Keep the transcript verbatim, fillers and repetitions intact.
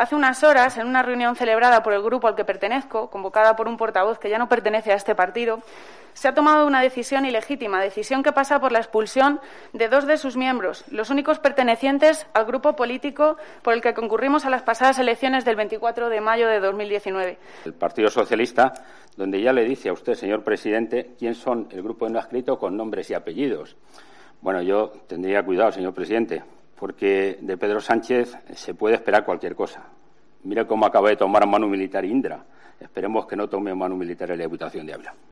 Hace unas horas, en una reunión celebrada por el grupo al que pertenezco, convocada por un portavoz que ya no pertenece a este partido, se ha tomado una decisión ilegítima, decisión que pasa por la expulsión de dos de sus miembros, los únicos pertenecientes al grupo político por el que concurrimos a las pasadas elecciones del veinticuatro de mayo de dos mil diecinueve. El Partido Socialista, donde ya le dice a usted, señor presidente, quién son el grupo no adscrito con nombres y apellidos. Bueno, yo tendría cuidado, señor presidente, porque de Pedro Sánchez se puede esperar cualquier cosa. Mira cómo acaba de tomar mano militar Indra. Esperemos que no tome mano militar en la Diputación de Ávila.